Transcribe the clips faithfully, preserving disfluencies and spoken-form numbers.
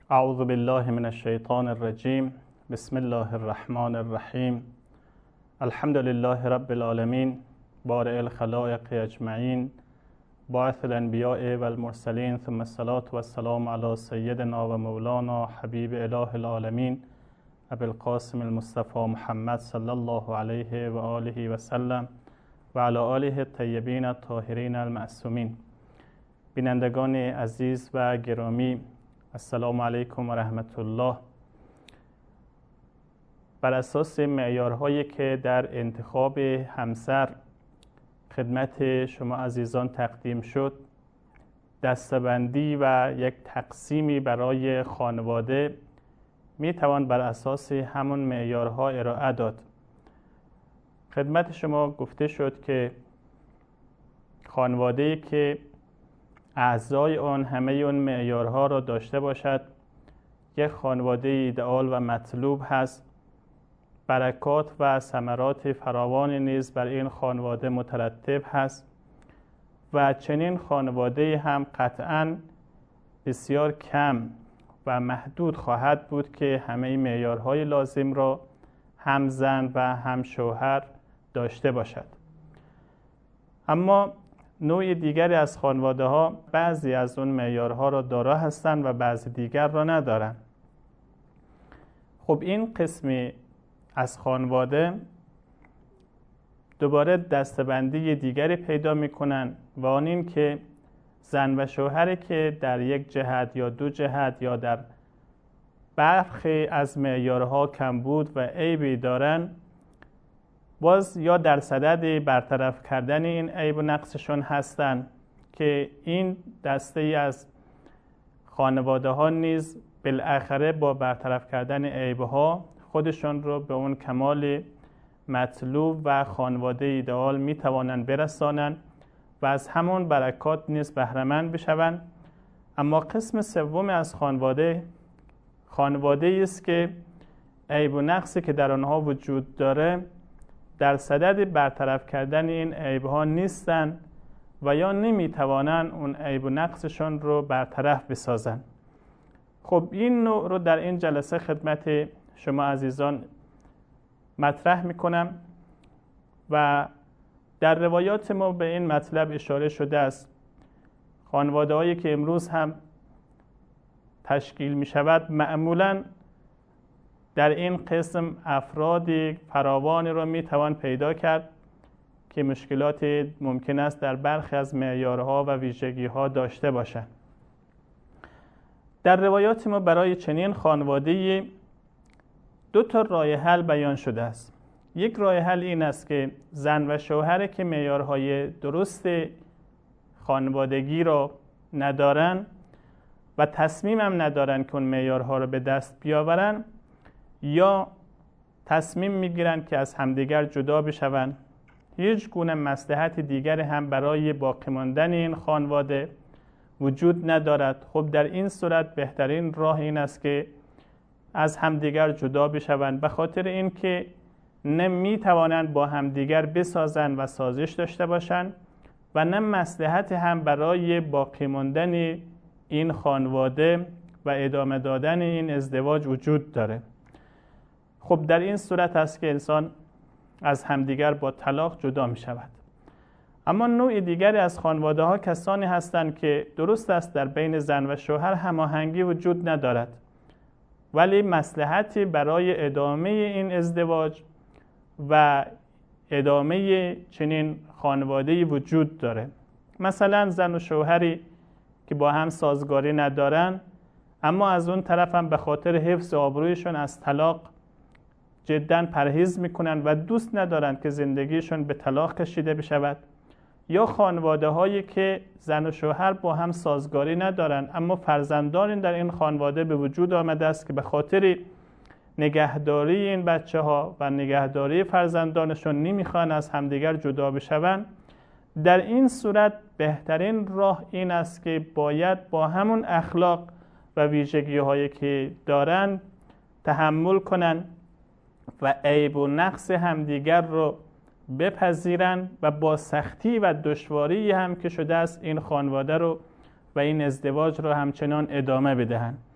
اعوذ بالله من الشیطان الرجیم. بسم الله الرحمن الرحیم. الحمد لله رب العالمین، بارئ الخلائق اجمعین، باعث الانبیاء والمرسلین، ثم الصلاة والسلام علی سیدنا و مولانا حبیب اله العالمین ابی القاسم المصطفى محمد صلی الله علیه و آله و سلم و علی آله الطیبین الطاهرین المعصومین. بینندگان عزیز و گرامی، السلام علیکم و رحمت الله. بر اساس معیارهایی که در انتخاب همسر خدمت شما عزیزان تقدیم شد، دسته‌بندی و یک تقسیمی برای خانواده می توان بر اساس همون معیارها ارائه داد. خدمت شما گفته شد که خانواده‌ای که اعضای آن همه اون معیارها را داشته باشد یک خانواده ایدئال و مطلوب هست. برکات و ثمرات فراوان نیز بر این خانواده مترتب هست و چنین خانواده هم قطعاً بسیار کم و محدود خواهد بود که همه معیارهای لازم را هم زن و هم شوهر داشته باشد. اما نوع دیگری از خانواده ها بعضی از اون معیارها را دارا هستند و بعضی دیگر را ندارند. خب این قسمی از خانواده دوباره دسته‌بندی دیگری پیدا می‌کنند و آن این که زن و شوهری که در یک جهت یا دو جهت یا در برخی از معیارها کمبود و عیبی دارند، باز یا در صدد برطرف کردن این عیب و نقصشون هستند که این دسته ای از خانواده ها نیز بالاخره با برطرف کردن عیبها خودشون رو به اون کمال مطلوب و خانواده ایدئال می توانند برسانند و از همون برکات نیز بهره‌مند بشوند. اما قسم سوم از خانواده خانواده است که عیب و نقصی که در آنها وجود داره در صدد برطرف کردن این عیب‌ها نیستند و یا نمی‌توانند اون عیب و نقصشون رو برطرف بسازند. خب این نوع رو در این جلسه خدمت شما عزیزان مطرح می‌کنم و در روایات ما به این مطلب اشاره شده است. خانواده‌هایی که امروز هم تشکیل می‌شود معمولاً در این قسم افراد فراوانی را میتوان پیدا کرد که مشکلات ممکن است در برخی از معیارها و ویژگی‌ها داشته باشند. در روایات ما برای چنین خانواده‌ای دو تا راه حل بیان شده است. یک راه حل این است که زن و شوهر که معیارهای درست خانوادگی را ندارند و تصمیم هم ندارند که اون معیارها را به دست بیاورند، یا تصمیم میگیرند که از همدیگر جدا بشوند، هیچ گونه مصلحت دیگر هم برای باقی ماندن این خانواده وجود ندارد. خب در این صورت بهترین راه این است که از همدیگر جدا بشوند، به خاطر اینکه نه میتوانند با همدیگر بسازند و سازش داشته باشند و نه مصلحت هم برای باقی ماندن این خانواده و ادامه دادن این ازدواج وجود داره. خب در این صورت است که انسان از همدیگر با طلاق جدا می شود. اما نوع دیگری از خانواده ها کسانی هستند که درست است در بین زن و شوهر هماهنگی وجود ندارد، ولی مصلحتی برای ادامه این ازدواج و ادامه چنین خانواده‌ای وجود داره. مثلا زن و شوهری که با هم سازگاری ندارن، اما از اون طرف هم به خاطر حفظ آبرویشون از طلاق جداً پرهیز میکنن و دوست ندارند که زندگیشون به طلاق کشیده بشود. یا خانواده هایی که زن و شوهر با هم سازگاری ندارند، اما فرزندان در این خانواده به وجود آمده است که به خاطر نگهداری این بچه ها و نگهداری فرزندانشون نمیخوان از همدیگر جدا بشوند. در این صورت بهترین راه این است که باید با همون اخلاق و ویژگی هایی که دارند تحمل کنند و عیب و نقص همدیگر رو بپذیرند و با سختی و دشواری هم که شده است این خانواده رو و این ازدواج رو همچنان ادامه بدهند.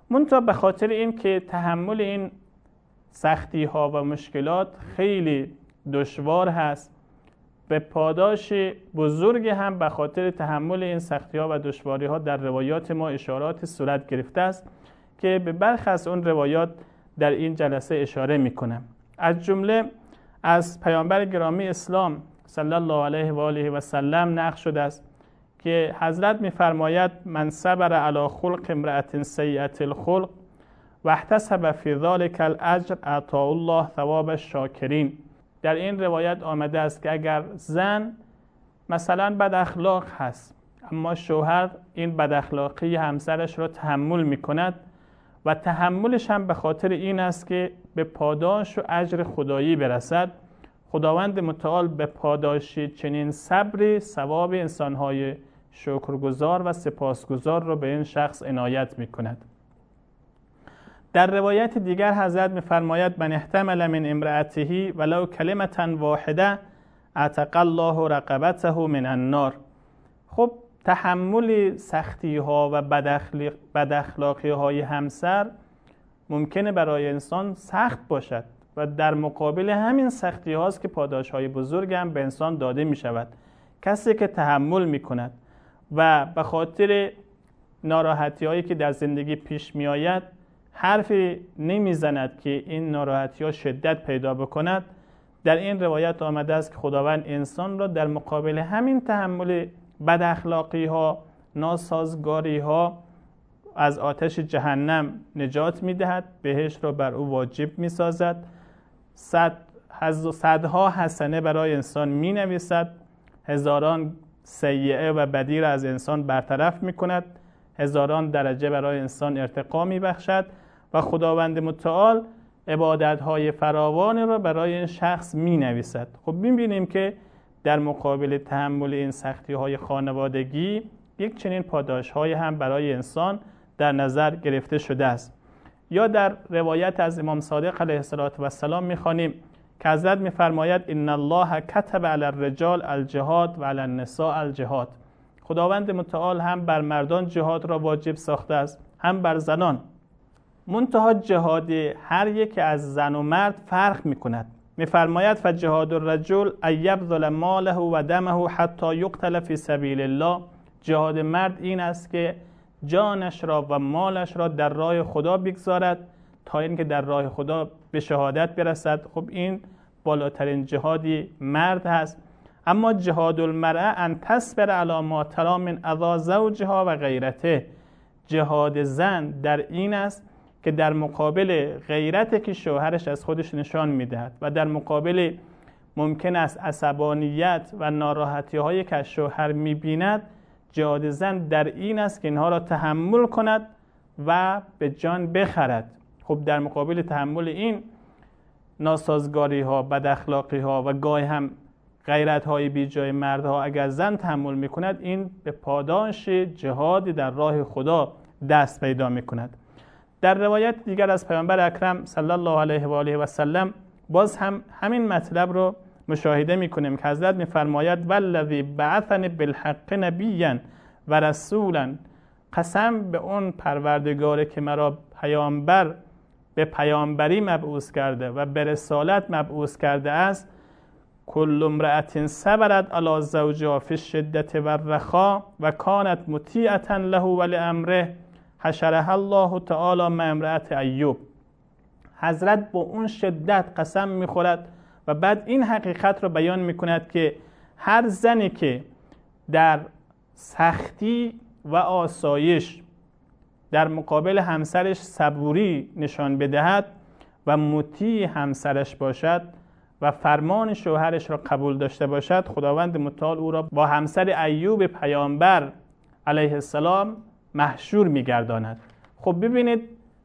منتها به خاطر این که تحمل این سختی ها و مشکلات خیلی دشوار هست، به پاداش بزرگ هم به خاطر تحمل این سختی ها و دشواری ها در روایات ما اشارات صورت گرفته است که به برخی از اون روایات در این جلسه اشاره میکنم. از جمله از پیامبر گرامی اسلام صلی الله علیه و آله و سلم نقل شده است که حضرت میفرماید من صبر علی خلق امرأة سیئة الخلق و احتسب فی ذلک الاجر اعطاه الله ثواب الشاکرین. در این روایت آمده است که اگر زن مثلا بد اخلاق هست اما شوهر این بد اخلاقی همسرش را تحمل میکند و تحملش هم به خاطر این است که به پاداش و اجر خدایی برسد، خداوند متعال به پاداشی چنین صبری ثواب انسانهای شکرگزار و سپاسگزار را به این شخص عنایت میکند. در روایت دیگر حضرت می‌فرماید من احتمل من امرأته ولو کلمة واحده اعتق الله رقبته من النار. خب تحمل سختی ها و بد اخلاقی های همسر ممکنه برای انسان سخت باشد و در مقابل همین سختی هاست که پاداش های بزرگ هم به انسان داده می شود. کسی که تحمل می کند و به خاطر ناراحتی هایی که در زندگی پیش می آید حرفی نمی زند که این ناراحتی ها شدت پیدا بکند، در این روایت آمده است که خداوند انسان را در مقابل همین تحمل بد اخلاقی ها، ناسازگاری ها از آتش جهنم نجات می دهد، بهشت را بر او واجب می سازد، صد صدها حسنه برای انسان می نویسد، هزاران سیئه و بدی را از انسان برطرف می کند، هزاران درجه برای انسان ارتقا می بخشد و خداوند متعال عبادت‌های فراوان را برای این شخص می نویسد. خب می‌بینیم که در مقابل تحمل این سختی‌های خانوادگی یک چنین پاداش‌های هم برای انسان در نظر گرفته شده است. یا در روایت از امام صادق علیه السلام می‌خوانیم که حضرت می‌فرماید ان الله کتب علی الرجال الجهاد و علی النساء الجهاد. خداوند متعال هم بر مردان جهاد را واجب ساخته است، هم بر زنان. منتها جهاد هر یک از زن و مرد فرق می‌کند. می‌فرماید فجهاد الرجل ان یبذل ماله و دمه حتی یقتل فی سبیل الله. جهاد مرد این است که جانش را و مالش را در راه خدا بگذارد تا اینکه در راه خدا به شهادت برسد. خب این بالاترین جهادی مرد هست. اما جهاد المرأة ان تصبر علی ما تری من اذی زوجها و غیرته. جهاد زن در این است که در مقابل غیرتی که شوهرش از خودش نشان میدهد و در مقابل ممکن است عصبانیت و ناراحتی هایی که از شوهر میبیند، جهاد زن در این است که اینها را تحمل کند و به جان بخرد. خب در مقابل تحمل این ناسازگاری ها، بد اخلاقی ها و گاهی هم غیرت های بی جای مردها اگر زن تحمل میکند، این به پاداش جهاد در راه خدا دست پیدا میکند. در روایت دیگر از پیامبر اکرم صلی الله علیه و آله و سلم باز هم همین مطلب رو مشاهده میکنیم که حضرت میفرماید والذی بعثنی بالحق نبیا و رسولا. قسم به اون پروردگاری که مرا پیامبر به پیامبری مبعوث کرده و به رسالت مبعوث کرده است، کل امرأة صبرت علی زوجها فی الشدة و الرخاء و کانت مطیعة له ولامره حشرها الله تعالی مع امرأة ایوب. حضرت با اون شدت قسم میخورد و بعد این حقیقت رو بیان میکند که هر زنی که در سختی و آسایش در مقابل همسرش صبوری نشان بدهد و مطیع همسرش باشد و فرمان شوهرش را قبول داشته باشد، خداوند متعال او را با همسر ایوب پیامبر علیه السلام محشور میگرداند. خب ببینید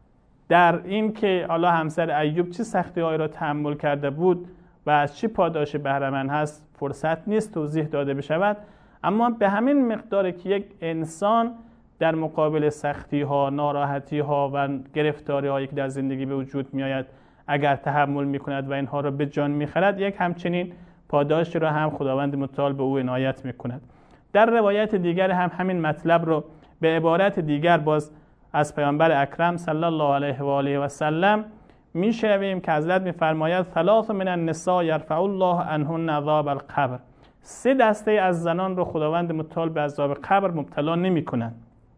در این که حالا همسر ایوب چه سختی هایی را تحمل کرده بود و از چه پاداش بهره مند هست فرصت نیست توضیح داده بشود، اما به همین مقدار که یک انسان در مقابل سختی ها، ناراحتی ها و گرفتاری هایی که در زندگی به وجود می آید اگر تحمل می کند و اینها را به جان می خرد، یک همچنین پاداشی را هم خداوند متعال به او عنایت می کند. در روایت دیگر هم همین مطلب رو به عبارت دیگر باز از پیامبر اکرم صلی الله علیه و آله و سلم میشنویم که حضرت میفرماید ثلاث من النساء یرفع الله عنهن عذاب القبر. سه دسته از زنان رو خداوند متعال به عذاب قبر مبتلا نمی‌کنند.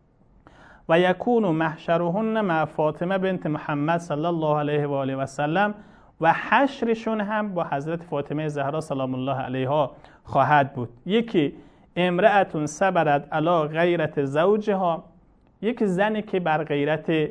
و یکون محشرهن مع فاطمه بنت محمد صلی الله علیه و آله و سلم و حشرشون هم با حضرت فاطمه زهرا سلام الله علیها خواهد بود. یکی امرأتون صبرت علی غیرت زوجها، یک زنی که بر غیرت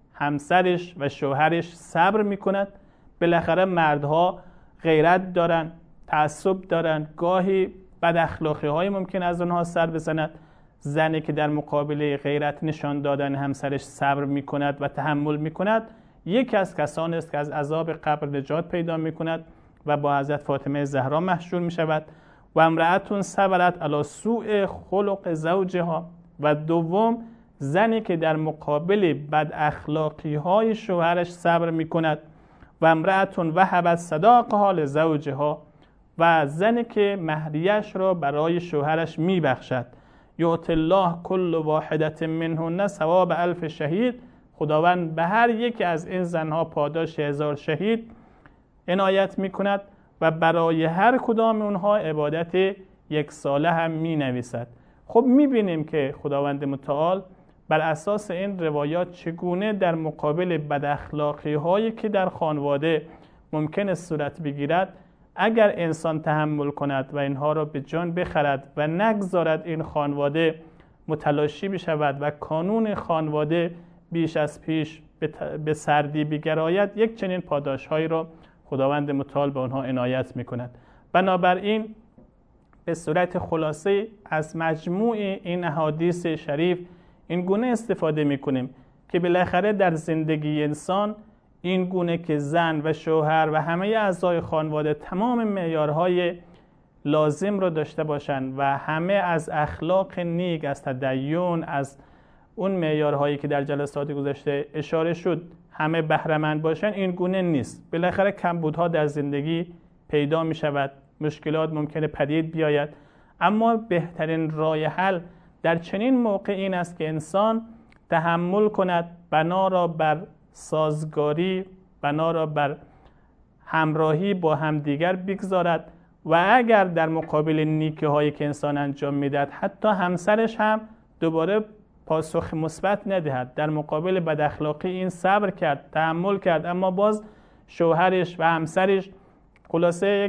همسرش و شوهرش صبر میکند. بالاخره مردها غیرت دارن، تعصب دارن، گاهی بد اخلاقی های ممکن از اونها سر بزند. زنی که در مقابل غیرت نشان دادن همسرش صبر میکند و تحمل میکند یکی از کسانی است که از عذاب قبر نجات پیدا میکند و با حضرت فاطمه زهرا محشور میشود. و امرأتون صبرت علی سوء خلق زوجها، و دوم زنی که در مقابل بد اخلاقی های شوهرش صبر میکند. و امرأتون وهبت صداقها لزوجها، و زنی که مهریه‌اش را برای شوهرش میبخشد. یعطی الله کل واحدة منهن ثواب الف شهید، خداوند به هر یک از این زنها پاداش هزار شهید عنایت میکند و برای هر کدام اونها عبادت یک ساله هم می نویسد. خب می بینیم که خداوند متعال بر اساس این روایات چگونه در مقابل بد اخلاقی هایی که در خانواده ممکن است صورت بگیرد، اگر انسان تحمل کند و اینها را به جان بخرد و نگذارد این خانواده متلاشی بشود و کانون خانواده بیش از پیش به سردی بگراید، یک چنین پاداش هایی را خداوند متعال به آنها عنایت میکند. بنابراین به صورت خلاصه از مجموع این احادیث شریف این گونه استفاده میکنیم که بالاخره در زندگی انسان این گونه که زن و شوهر و همه اعضای خانواده تمام معیارهای لازم را داشته باشند و همه از اخلاق نیک، از تدین، از اون معیارهایی که در جلسات گذشته اشاره شد همه بهره‌مند باشن، این گونه نیست. بالاخره کمبودها در زندگی پیدا می شود، مشکلات ممکنه پدید بیاید، اما بهترین راه حل در چنین موقع این است که انسان تحمل کند، بنا را بر سازگاری، بنا را بر همراهی با همدیگر بگذارد و اگر در مقابل نیکی هایی که انسان انجام میدهد حتی همسرش هم دوباره پاسخ مثبت ندهد، در مقابل بد اخلاقی این صبر کرد، تحمل کرد، اما باز شوهرش و همسرش خلاصه یک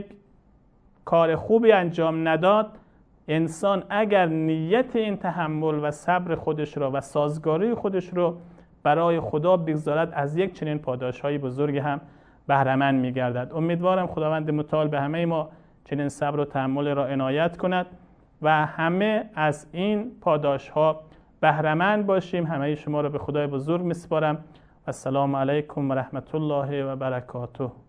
کار خوبی انجام نداد، انسان اگر نیت این تحمل و صبر خودش را و سازگاری خودش را برای خدا بگذارد، از یک چنین پاداش‌های بزرگ هم بهره‌مند می‌گردد. امیدوارم خداوند متعال به همه ما چنین صبر و تحمل را عنایت کند و همه از این پاداش‌ها بهره‌مند باشیم. همه شما را به خدای بزرگ می‌سپارم. السلام علیکم و رحمت الله و برکاته.